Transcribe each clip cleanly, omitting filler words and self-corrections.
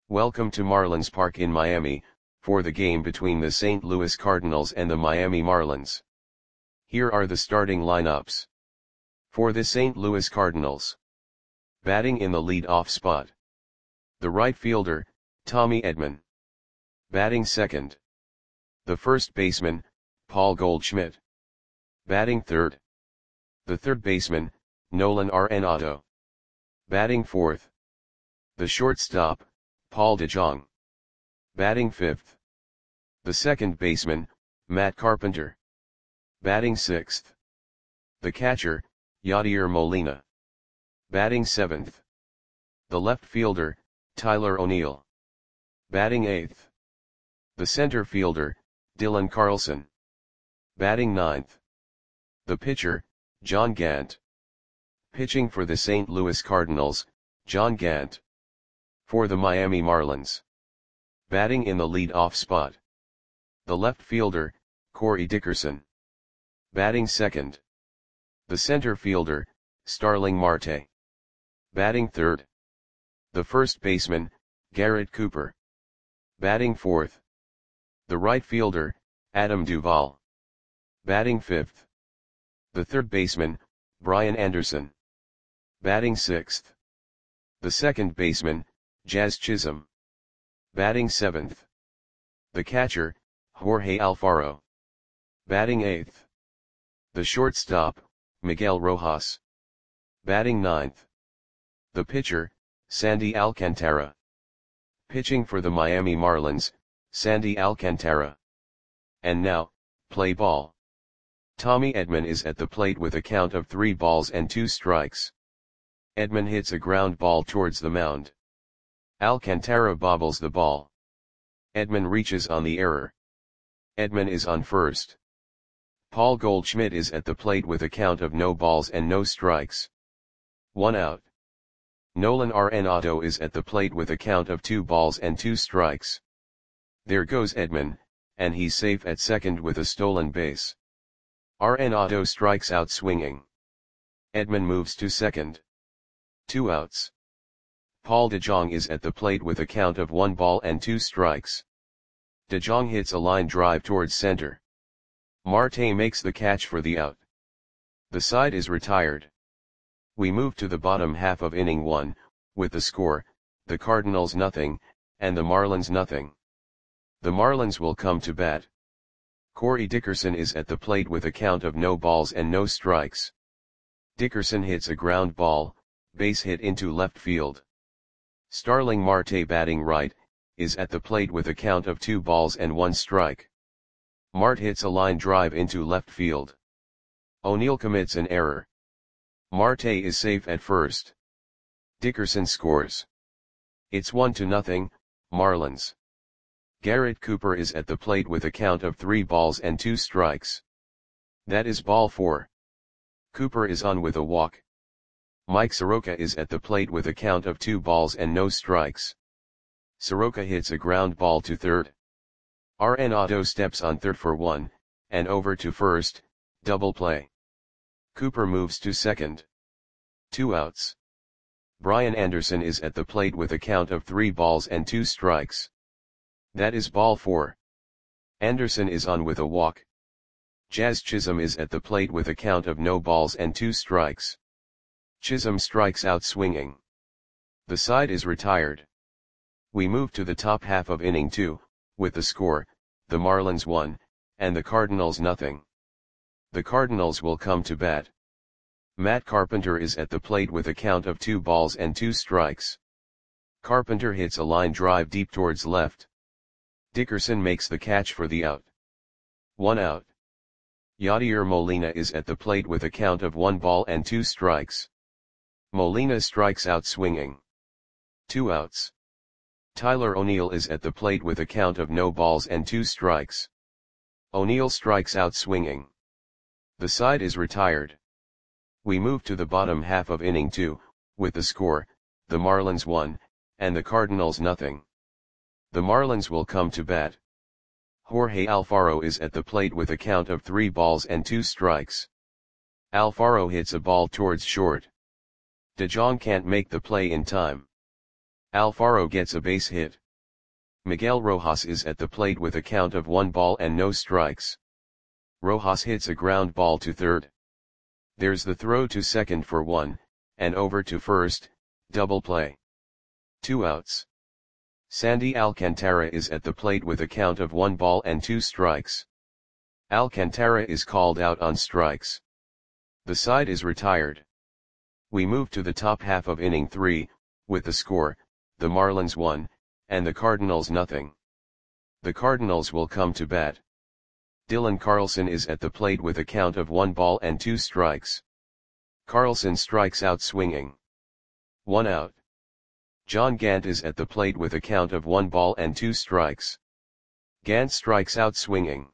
Welcome to Marlins Park in Miami, for the game between the St. Louis Cardinals and the Miami Marlins. Here are the starting lineups. For the St. Louis Cardinals. Batting in the lead-off spot. The right fielder, Tommy Edman. Batting second. The first baseman, Paul Goldschmidt. Batting third. The third baseman, Nolan Arenado. Batting fourth. The shortstop, Paul DeJong. Batting fifth. The second baseman, Matt Carpenter. Batting sixth. The catcher, Yadier Molina. Batting seventh. The left fielder, Tyler O'Neill. Batting eighth. The center fielder, Dylan Carlson. Batting ninth. The pitcher, John Gant. Pitching for the St. Louis Cardinals, John Gant. For the Miami Marlins. Batting in the lead-off spot. The left fielder, Corey Dickerson. Batting second. The center fielder, Starling Marte. Batting third. The first baseman, Garrett Cooper. Batting fourth. The right fielder, Adam Duvall. Batting fifth. The third baseman, Brian Anderson. Batting sixth. The second baseman, Jazz Chisholm. Batting seventh. The catcher, Jorge Alfaro. Batting eighth. The shortstop, Miguel Rojas. Batting ninth. The pitcher, Sandy Alcantara. Pitching for the Miami Marlins, Sandy Alcantara. And now, play ball. Tommy Edman is at the plate with a count of 3 balls and 2 strikes. Edman hits a ground ball towards the mound. Alcantara bobbles the ball. Edman reaches on the error. Edman is on first. Paul Goldschmidt is at the plate with a count of no balls and no strikes. 1 out. Nolan Arenado is at the plate with a count of 2 balls and 2 strikes. There goes Edman, and he's safe at second with a stolen base. Arenado strikes out swinging. Edman moves to second. 2 outs. Paul DeJong is at the plate with a count of 1 ball and 2 strikes. DeJong hits a line drive towards center. Marte makes the catch for the out. The side is retired. We move to the bottom half of inning 1, with the score, the Cardinals nothing, and the Marlins nothing. The Marlins will come to bat. Corey Dickerson is at the plate with a count of no balls and no strikes. Dickerson hits a ground ball, base hit into left field. Starling Marte, batting right, is at the plate with a count of 2 balls and 1 strike. Marte hits a line drive into left field. O'Neill commits an error. Marte is safe at first. Dickerson scores. It's 1-0, Marlins. Garrett Cooper is at the plate with a count of 3 balls and 2 strikes. That is ball 4. Cooper is on with a walk. Mike Soroka is at the plate with a count of 2 balls and no strikes. Soroka hits a ground ball to third. Arenado steps on third for 1, and over to first, double play. Cooper moves to second. 2 outs. Brian Anderson is at the plate with a count of 3 balls and 2 strikes. That is ball 4. Anderson is on with a walk. Jazz Chisholm is at the plate with a count of no balls and 2 strikes. Chisholm strikes out swinging. The side is retired. We move to the top half of inning 2, with the score, the Marlins 1, and the Cardinals nothing. The Cardinals will come to bat. Matt Carpenter is at the plate with a count of 2 balls and 2 strikes. Carpenter hits a line drive deep towards left. Dickerson makes the catch for the out. 1 out. Yadier Molina is at the plate with a count of 1 ball and 2 strikes. Molina strikes out swinging. 2 outs. Tyler O'Neill is at the plate with a count of no balls and 2 strikes. O'Neill strikes out swinging. The side is retired. We move to the bottom half of inning 2, with the score, the Marlins 1, and the Cardinals nothing. The Marlins will come to bat. Jorge Alfaro is at the plate with a count of 3 balls and 2 strikes. Alfaro hits a ball towards short. DeJong can't make the play in time. Alfaro gets a base hit. Miguel Rojas is at the plate with a count of 1 ball and no strikes. Rojas hits a ground ball to third. There's the throw to second for 1, and over to first, double play. 2 outs. Sandy Alcantara is at the plate with a count of 1 ball and 2 strikes. Alcantara is called out on strikes. The side is retired. We move to the top half of inning 3, with the score, the Marlins 1, and the Cardinals nothing. The Cardinals will come to bat. Dylan Carlson is at the plate with a count of 1 ball and 2 strikes. Carlson strikes out swinging. 1 out. John Gant is at the plate with a count of 1 ball and 2 strikes. Gant strikes out swinging.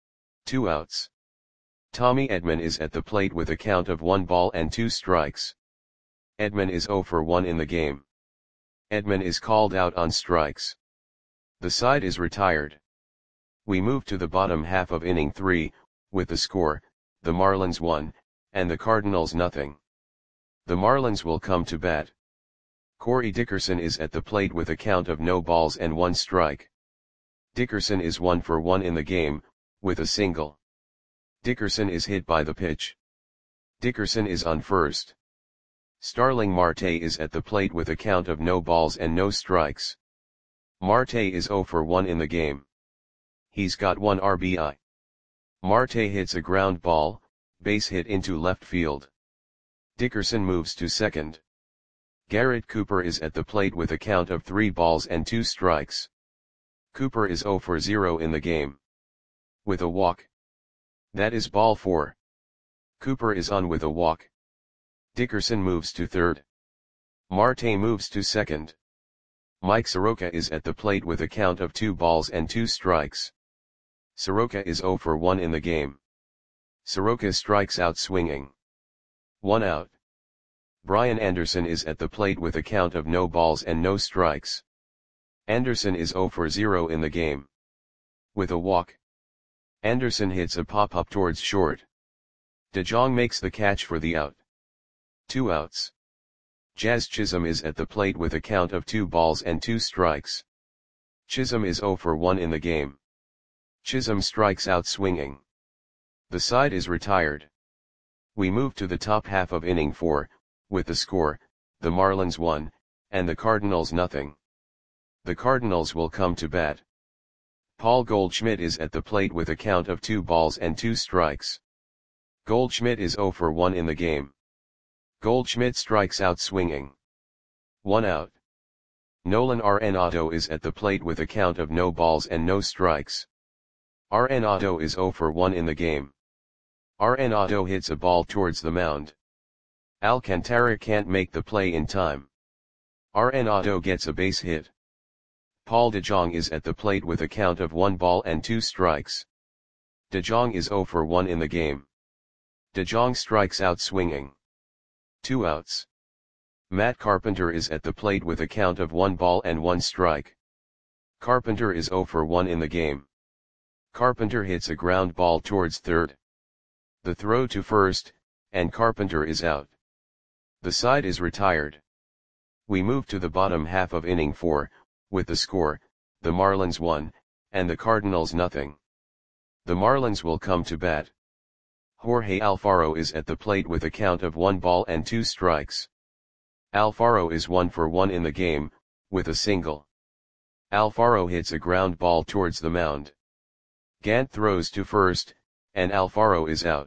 2 outs. Tommy Edman is at the plate with a count of 1 ball and 2 strikes. Edman is 0 for 1 in the game. Edman is called out on strikes. The side is retired. We move to the bottom half of inning 3, with the score, the Marlins 1, and the Cardinals nothing. The Marlins will come to bat. Corey Dickerson is at the plate with a count of no balls and 1 strike. Dickerson is 1 for 1 in the game, with a single. Dickerson is hit by the pitch. Dickerson is on first. Starling Marte is at the plate with a count of no balls and no strikes. Marte is 0 for 1 in the game. He's got 1 RBI. Marte hits a ground ball, base hit into left field. Dickerson moves to second. Garrett Cooper is at the plate with a count of 3 balls and 2 strikes. Cooper is 0 for 0 in the game. With a walk. That is ball 4. Cooper is on with a walk. Dickerson moves to third. Marte moves to second. Mike Soroka is at the plate with a count of 2 balls and 2 strikes. Soroka is 0 for 1 in the game. Soroka strikes out swinging. 1 out. Brian Anderson is at the plate with a count of no balls and no strikes. Anderson is 0 for 0 in the game. With a walk. Anderson hits a pop-up towards short. DeJong makes the catch for the out. 2 outs. Jazz Chisholm is at the plate with a count of 2 balls and 2 strikes. Chisholm is 0 for 1 in the game. Chisholm strikes out swinging. The side is retired. We move to the top half of inning 4, with the score, the Marlins 1, and the Cardinals nothing. The Cardinals will come to bat. Paul Goldschmidt is at the plate with a count of 2 balls and 2 strikes. Goldschmidt is 0 for 1 in the game. Goldschmidt strikes out swinging. 1 out. Nolan Arenado is at the plate with a count of no balls and no strikes. Arenado is 0 for 1 in the game. Arenado hits a ball towards the mound. Alcantara can't make the play in time. Arenado gets a base hit. Paul DeJong is at the plate with a count of 1 ball and 2 strikes. DeJong is 0 for 1 in the game. DeJong strikes out swinging. 2 outs. Matt Carpenter is at the plate with a count of 1 ball and 1 strike. Carpenter is 0 for 1 in the game. Carpenter hits a ground ball towards third. The throw to first, and Carpenter is out. The side is retired. We move to the bottom half of inning 4, with the score, the Marlins 1, and the Cardinals nothing. The Marlins will come to bat. Jorge Alfaro is at the plate with a count of 1 ball and 2 strikes. Alfaro is 1 for 1 in the game, with a single. Alfaro hits a ground ball towards the mound. Gant throws to first, and Alfaro is out.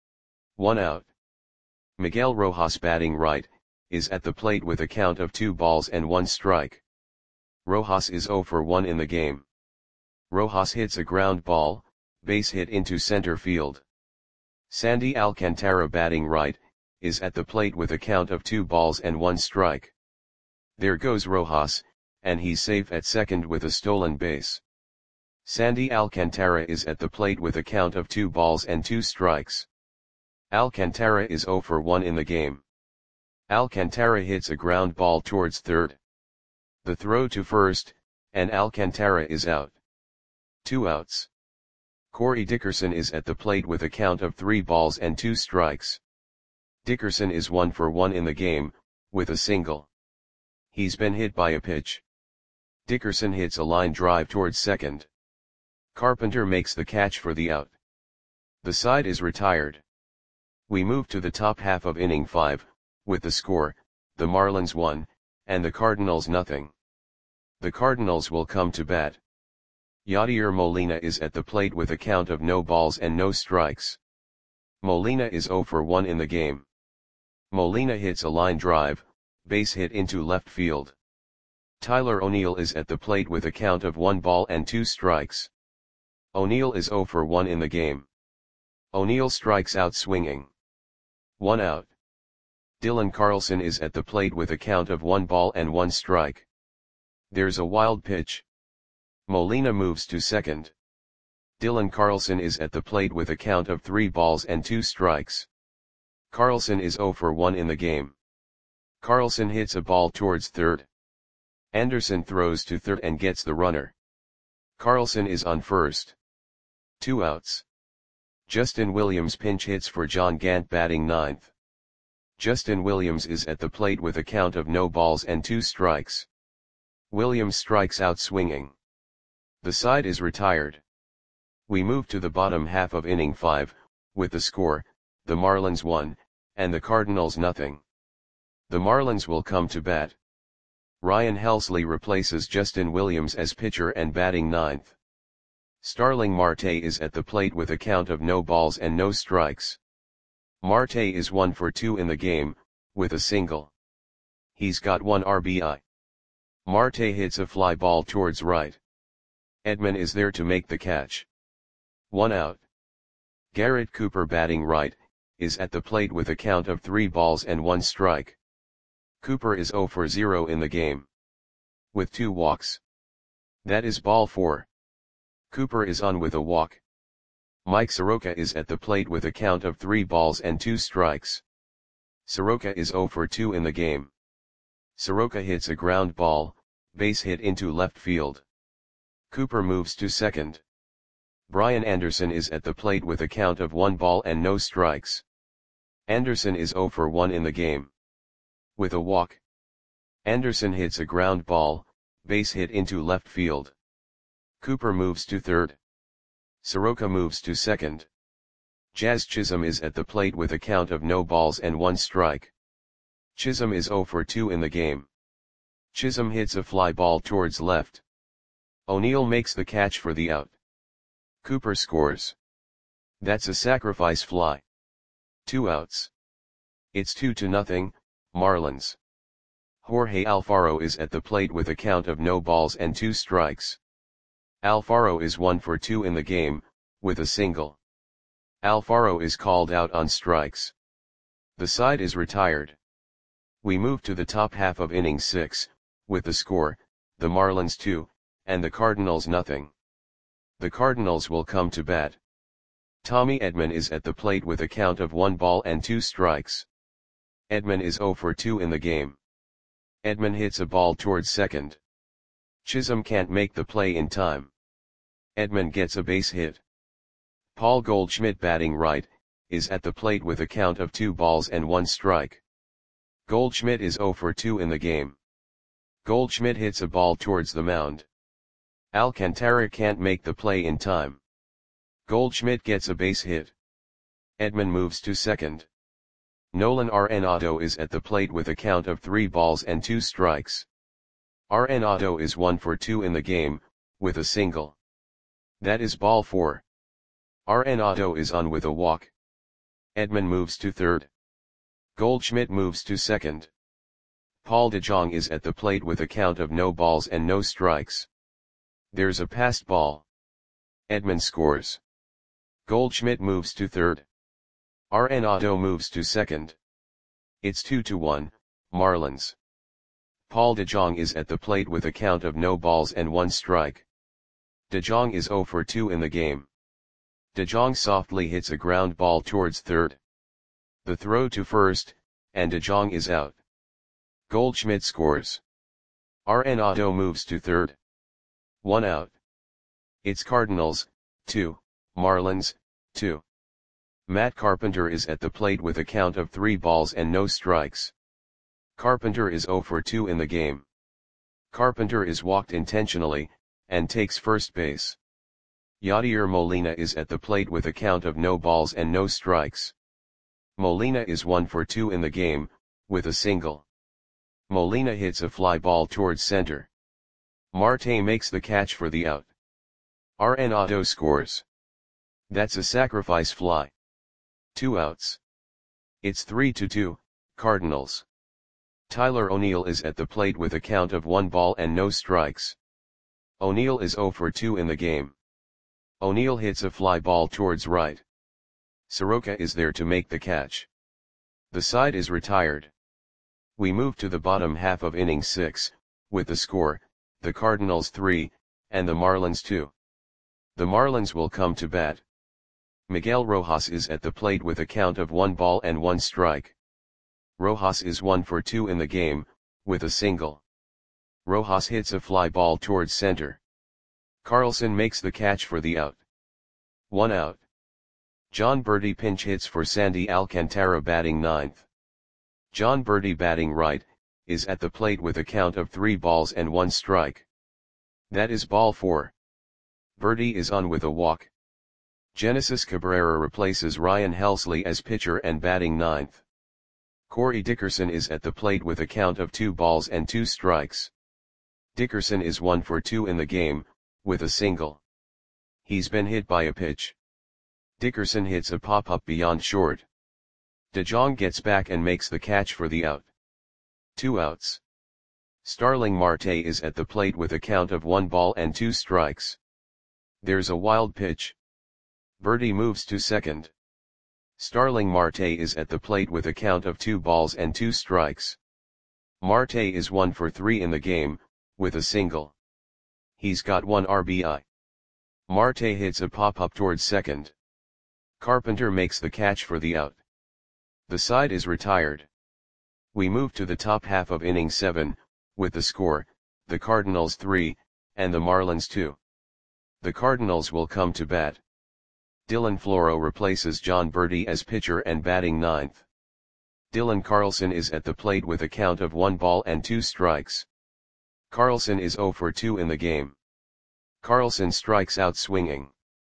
1 out. Miguel Rojas batting right, is at the plate with a count of 2 balls and 1 strike. Rojas is 0 for 1 in the game. Rojas hits a ground ball, base hit into center field. Sandy Alcantara batting right, is at the plate with a count of 2 balls and 1 strike. There goes Rojas, and he's safe at second with a stolen base. Sandy Alcantara is at the plate with a count of 2 balls and 2 strikes. Alcantara is 0 for 1 in the game. Alcantara hits a ground ball towards third. The throw to first, and Alcantara is out. 2 outs. Corey Dickerson is at the plate with a count of 3 balls and 2 strikes. Dickerson is 1 for 1 in the game, with a single. He's been hit by a pitch. Dickerson hits a line drive towards second. Carpenter makes the catch for the out. The side is retired. We move to the top half of inning 5, with the score, the Marlins 1, and the Cardinals nothing. The Cardinals will come to bat. Yadier Molina is at the plate with a count of no balls and no strikes. Molina is 0 for 1 in the game. Molina hits a line drive, base hit into left field. Tyler O'Neill is at the plate with a count of 1 ball and 2 strikes. O'Neill is 0 for 1 in the game. O'Neill strikes out swinging. 1 out. Dylan Carlson is at the plate with a count of 1 ball and 1 strike. There's a wild pitch. Molina moves to second. Dylan Carlson is at the plate with a count of 3 balls and 2 strikes. Carlson is 0 for 1 in the game. Carlson hits a ball towards third. Anderson throws to third and gets the runner. Carlson is on first. 2 outs. Justin Williams pinch hits for John Gant batting ninth. Justin Williams is at the plate with a count of no balls and 2 strikes. Williams strikes out swinging. The side is retired. We move to the bottom half of inning 5, with the score, the Marlins 1, and the Cardinals nothing. The Marlins will come to bat. Ryan Helsley replaces Justin Williams as pitcher and batting ninth. Starling Marte is at the plate with a count of no balls and no strikes. Marte is 1 for 2 in the game, with a single. He's got 1 RBI. Marte hits a fly ball towards right. Edman is there to make the catch. 1 out. Garrett Cooper batting right, is at the plate with a count of 3 balls and 1 strike. Cooper is 0 for 0 in the game. With 2 walks. That is ball 4. Cooper is on with a walk. Mike Soroka is at the plate with a count of 3 balls and 2 strikes. Soroka is 0 for 2 in the game. Soroka hits a ground ball, base hit into left field. Cooper moves to second. Brian Anderson is at the plate with a count of 1 ball and no strikes. Anderson is 0 for 1 in the game. With a walk. Anderson hits a ground ball, base hit into left field. Cooper moves to third. Soroka moves to second. Jazz Chisholm is at the plate with a count of no balls and 1 strike. Chisholm is 0 for 2 in the game. Chisholm hits a fly ball towards left. O'Neill makes the catch for the out. Cooper scores. That's a sacrifice fly. 2 outs. It's 2-0, Marlins. Jorge Alfaro is at the plate with a count of no balls and 2 strikes. Alfaro is 1 for 2 in the game, with a single. Alfaro is called out on strikes. The side is retired. We move to the top half of inning 6, with the score, the Marlins 2, and the Cardinals nothing. The Cardinals will come to bat. Tommy Edman is at the plate with a count of 1 ball and 2 strikes. Edman is 0 for 2 in the game. Edman hits a ball towards second. Chisholm can't make the play in time. Edman gets a base hit. Paul Goldschmidt batting right, is at the plate with a count of 2 balls and 1 strike. Goldschmidt is 0 for 2 in the game. Goldschmidt hits a ball towards the mound. Alcantara can't make the play in time. Goldschmidt gets a base hit. Edman moves to second. Nolan Arenado is at the plate with a count of 3 balls and 2 strikes. Arenado is 1 for 2 in the game, with a single. That is ball 4. Arenado is on with a walk. Edman moves to third. Goldschmidt moves to second. Paul DeJong is at the plate with a count of no balls and no strikes. There's a passed ball. Edman scores. Goldschmidt moves to third. Arenado moves to second. It's 2-1, Marlins. Paul DeJong is at the plate with a count of no balls and 1 strike. DeJong is 0 for 2 in the game. DeJong softly hits a ground ball towards third. The throw to first, and DeJong is out. Goldschmidt scores. Arenado moves to third. 1 out. It's Cardinals, 2, Marlins, 2. Matt Carpenter is at the plate with a count of 3 balls and no strikes. Carpenter is 0 for 2 in the game. Carpenter is walked intentionally, and takes first base. Yadier Molina is at the plate with a count of no balls and no strikes. Molina is 1 for 2 in the game, with a single. Molina hits a fly ball towards center. Marte makes the catch for the out. Arenado scores. That's a sacrifice fly. 2 outs. It's 3-2, Cardinals. Tyler O'Neill is at the plate with a count of 1 ball and no strikes. O'Neill is 0 for 2 in the game. O'Neill hits a fly ball towards right. Soroka is there to make the catch. The side is retired. We move to the bottom half of inning 6, with the score, the Cardinals 3, and the Marlins 2. The Marlins will come to bat. Miguel Rojas is at the plate with a count of 1 ball and 1 strike. Rojas is 1 for 2 in the game, with a single. Rojas hits a fly ball towards center. Carlson makes the catch for the out. 1 out. John Berti pinch hits for Sandy Alcantara batting 9th. John Berti batting right, is at the plate with a count of 3 balls and 1 strike. That is ball 4. Berti is on with a walk. Genesis Cabrera replaces Ryan Helsley as pitcher and batting 9th. Corey Dickerson is at the plate with a count of 2 balls and 2 strikes. Dickerson is 1 for 2 in the game, with a single. He's been hit by a pitch. Dickerson hits a pop-up beyond short. DeJong gets back and makes the catch for the out. 2 outs. Starling Marte is at the plate with a count of 1 ball and 2 strikes. There's a wild pitch. Berti moves to second. Starling Marte is at the plate with a count of 2 balls and 2 strikes. Marte is 1 for 3 in the game, with a single. He's got 1 RBI. Marte hits a pop-up towards second. Carpenter makes the catch for the out. The side is retired. We move to the top half of inning 7, with the score, the Cardinals 3, and the Marlins 2. The Cardinals will come to bat. Dylan Floro replaces John Berti as pitcher and batting 9th. Dylan Carlson is at the plate with a count of 1 ball and 2 strikes. Carlson is 0 for 2 in the game. Carlson strikes out swinging.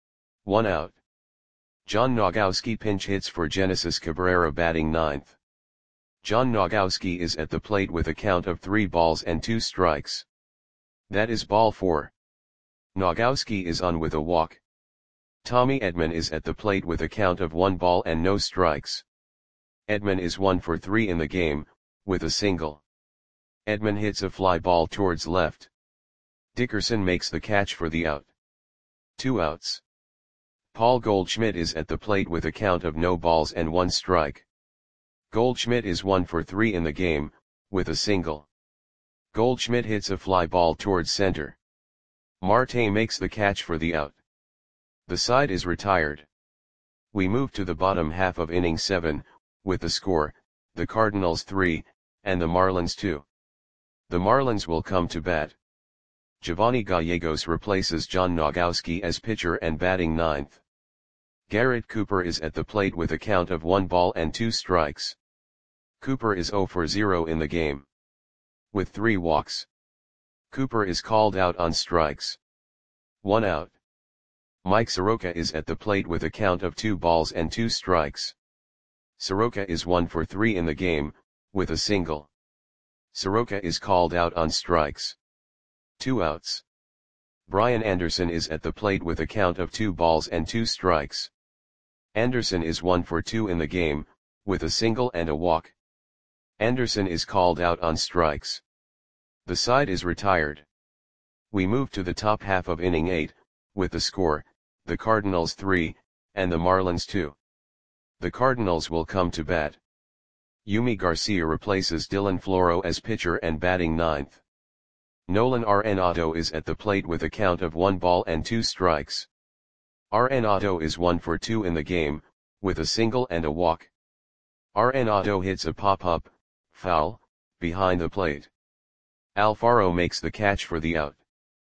1 out. John Nogowski pinch hits for Genesis Cabrera batting 9th. John Nogowski is at the plate with a count of 3 balls and 2 strikes. That is ball 4. Nogowski is on with a walk. Tommy Edman is at the plate with a count of 1 ball and no strikes. Edman is 1 for 3 in the game, with a single. Edman hits a fly ball towards left. Dickerson makes the catch for the out. 2 outs. Paul Goldschmidt is at the plate with a count of no balls and 1 strike. Goldschmidt is 1 for 3 in the game, with a single. Goldschmidt hits a fly ball towards center. Marte makes the catch for the out. The side is retired. We move to the bottom half of inning 7, with the score, the Cardinals 3, and the Marlins 2. The Marlins will come to bat. Giovanni Gallegos replaces John Nogowski as pitcher and batting 9th. Garrett Cooper is at the plate with a count of 1 ball and 2 strikes. Cooper is 0 for 0 in the game. With 3 walks. Cooper is called out on strikes. 1 out. Mike Soroka is at the plate with a count of 2 balls and 2 strikes. Soroka is 1 for 3 in the game, with a single. Soroka is called out on strikes. 2 outs. Brian Anderson is at the plate with a count of 2 balls and 2 strikes. Anderson is 1 for 2 in the game, with a single and a walk. Anderson is called out on strikes. The side is retired. We move to the top half of inning 8, with the score, the Cardinals 3, and the Marlins 2. The Cardinals will come to bat. Yumi Garcia replaces Dylan Floro as pitcher and batting 9th. Nolan Arenado is at the plate with a count of 1 ball and 2 strikes. Arenado is 1 for 2 in the game, with a single and a walk. Arenado hits a pop-up, foul, behind the plate. Alfaro makes the catch for the out.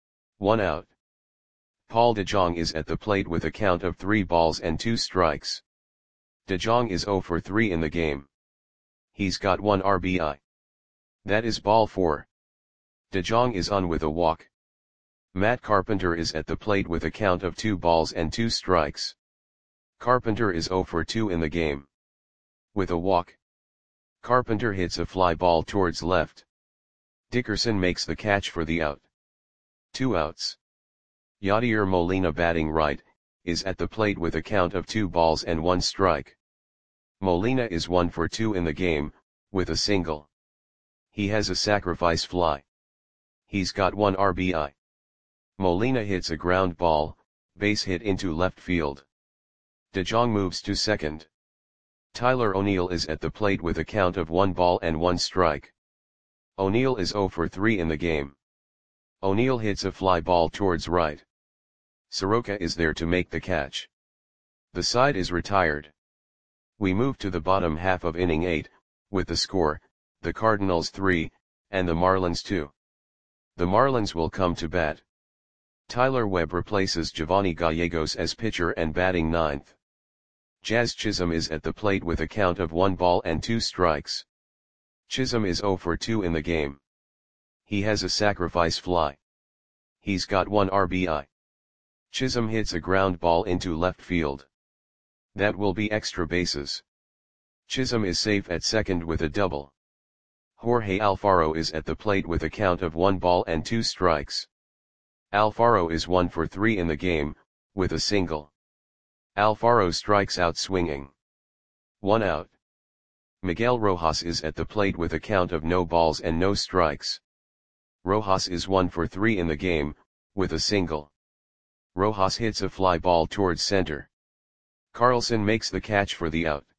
1 out. Paul DeJong is at the plate with a count of 3 balls and 2 strikes. DeJong is 0 for 3 in the game. He's got 1 RBI. That is ball 4. De Jong is on with a walk. Matt Carpenter is at the plate with a count of 2 balls and 2 strikes. Carpenter is 0 for 2 in the game. With a walk, Carpenter hits a fly ball towards left. Dickerson makes the catch for the out. 2 outs. Yadier Molina, batting right, is at the plate with a count of 2 balls and 1 strike. Molina is 1 for 2 in the game, with a single. He has a sacrifice fly. He's got 1 RBI. Molina hits a ground ball, base hit into left field. De Jong moves to second. Tyler O'Neill is at the plate with a count of 1 ball and 1 strike. O'Neill is 0 for 3 in the game. O'Neill hits a fly ball towards right. Soroka is there to make the catch. The side is retired. We move to the bottom half of inning 8, with the score, the Cardinals 3, and the Marlins 2. The Marlins will come to bat. Tyler Webb replaces Giovanni Gallegos as pitcher and batting 9th. Jazz Chisholm is at the plate with a count of 1 ball and 2 strikes. Chisholm is 0 for 2 in the game. He has a sacrifice fly. He's got 1 RBI. Chisholm hits a ground ball into left field. That will be extra bases. Chisholm is safe at second with a double. Jorge Alfaro is at the plate with a count of 1 ball and 2 strikes. Alfaro is 1 for 3 in the game, with a single. Alfaro strikes out swinging. 1 out. Miguel Rojas is at the plate with a count of no balls and no strikes. Rojas is 1 for 3 in the game, with a single. Rojas hits a fly ball towards center. Carlson makes the catch for the out.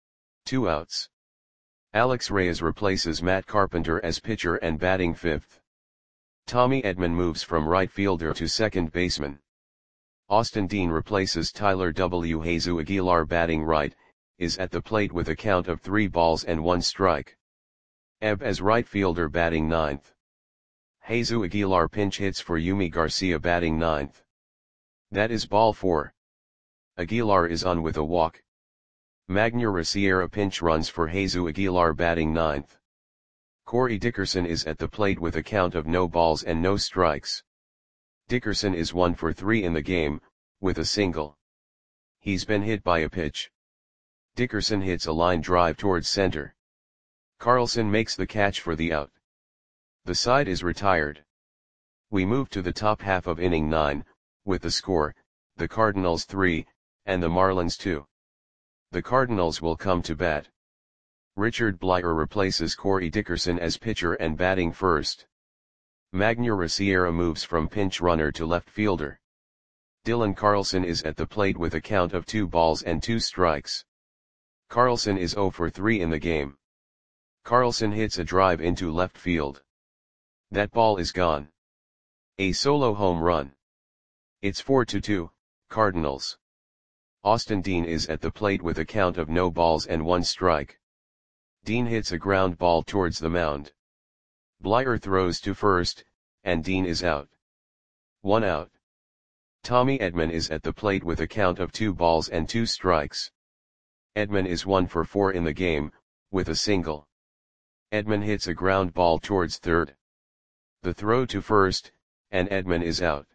2 outs. Alex Reyes replaces Matt Carpenter as pitcher and batting 5th. Tommy Edman moves from right fielder to second baseman. Austin Dean replaces Tyler W. Jesus Aguilar, batting right, is at the plate with a count of 3 balls and 1 strike. Ebb as right fielder, batting 9th. Jesus Aguilar pinch hits for Yumi Garcia, batting 9th. That is ball 4. Aguilar is on with a walk. Magneuris Sierra pinch runs for Jesus Aguilar, batting 9th. Corey Dickerson is at the plate with a count of no balls and no strikes. Dickerson is 1 for 3 in the game, with a single. He's been hit by a pitch. Dickerson hits a line drive towards center. Carlson makes the catch for the out. The side is retired. We move to the top half of inning 9, with the score, the Cardinals 3, and the Marlins 2. The Cardinals will come to bat. Richard Bleier replaces Corey Dickerson as pitcher and batting 1st. Magneuris Sierra moves from pinch runner to left fielder. Dylan Carlson is at the plate with a count of 2 balls and 2 strikes. Carlson is 0 for 3 in the game. Carlson hits a drive into left field. That ball is gone. A solo home run. It's 4-2, Cardinals. Austin Dean is at the plate with a count of no balls and 1 strike. Dean hits a ground ball towards the mound. Bleier throws to first, and Dean is out. 1 out. Tommy Edman is at the plate with a count of 2 balls and 2 strikes. Edman is 1 for 4 in the game, with a single. Edman hits a ground ball towards third. The throw to first, and Edman is out.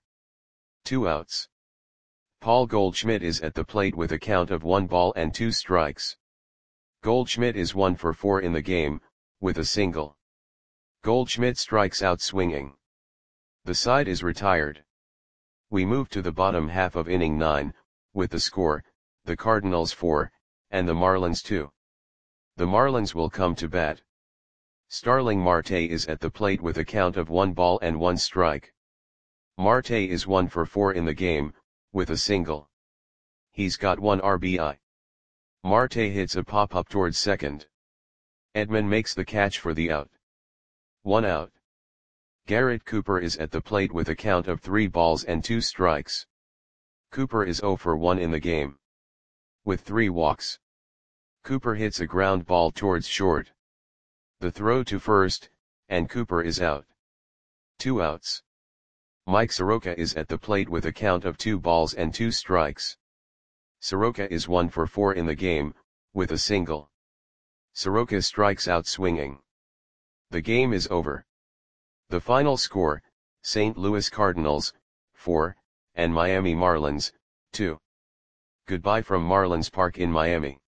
2 outs. Paul Goldschmidt is at the plate with a count of 1 ball and 2 strikes. Goldschmidt is 1 for 4 in the game, with a single. Goldschmidt strikes out swinging. The side is retired. We move to the bottom half of inning 9, with the score, the Cardinals 4, and the Marlins 2. The Marlins will come to bat. Starling Marte is at the plate with a count of 1 ball and 1 strike. Marte is 1 for 4 in the game, with a single. He's got 1 RBI. Marte hits a pop-up towards second. Edman makes the catch for the out. 1 out. Garrett Cooper is at the plate with a count of 3 balls and 2 strikes. Cooper is 0 for 1 in the game. With 3 walks. Cooper hits a ground ball towards short. The throw to first, and Cooper is out. 2 outs. Mike Soroka is at the plate with a count of 2 balls and 2 strikes. Soroka is 1 for 4 in the game, with a single. Soroka strikes out swinging. The game is over. The final score, St. Louis Cardinals, 4, and Miami Marlins, 2. Goodbye from Marlins Park in Miami.